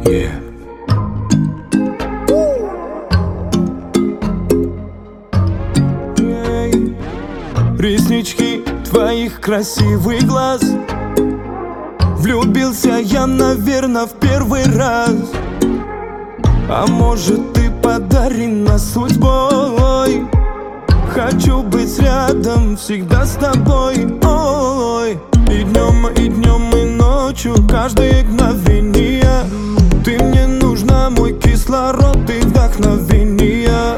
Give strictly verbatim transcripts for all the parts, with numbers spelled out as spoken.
Yeah. Реснички твоих красивый глаз. Влюбился я, наверное, в первый раз. А может, ты подарена судьбой. Хочу быть рядом всегда с тобой. Ой, и днем, и днем, и ночью, каждое мгновение. Ты мне нужна, мой кислород и вдохновение.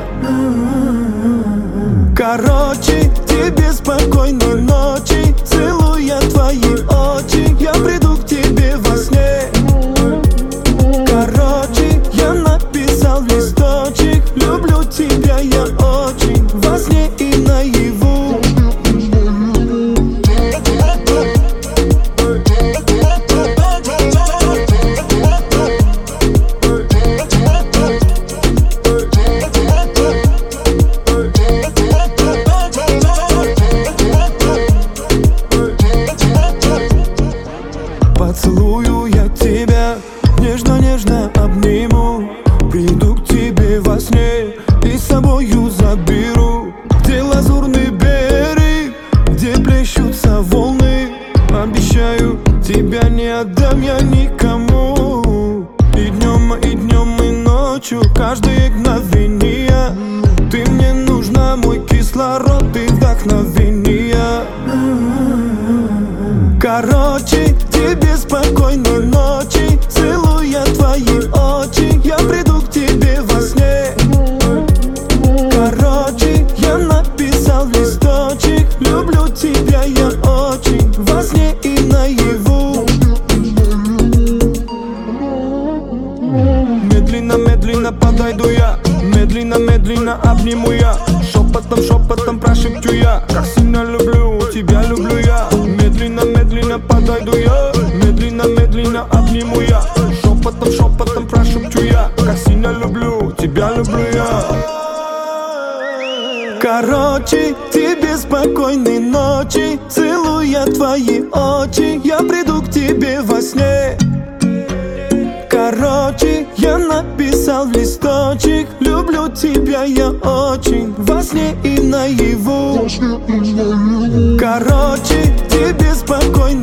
Короче, тебе спокойной ночи. Целуя твои очи, я приду к тебе во сне. Короче, я написал листочек. Люблю тебя я очень, во сне и наяву. Поцелую я тебя, нежно-нежно обниму. Приду к тебе во сне и с собою заберу. Где лазурный берег, где плещутся волны. Обещаю, тебя не отдам я никому. И днем, и днем, и ночью, каждое мгновение. Ты мне нужна, мой кислород и вдохновение. Короче, тебе спокойной ночи. Целуя твои очи, я приду к тебе во сне. Короче, я написал листочек. Люблю тебя я очень, во сне и наяву. Медленно, медленно подойду я. Медленно, медленно обниму я. Шепотом, шепотом прошепчу я. Как сильно люблю, тебя люблю я. Медленно, медленно подойду я. Медленно, медленно обниму я. Шепотом, шепотом прошепчу я. Как сильно люблю, тебя люблю я. Короче, тебе спокойной ночи. Целуя твои очи, я приду к тебе во сне. Короче, я написал листочек. Люблю тебя я очень, во сне и наяву. Короче, тебе спокойно.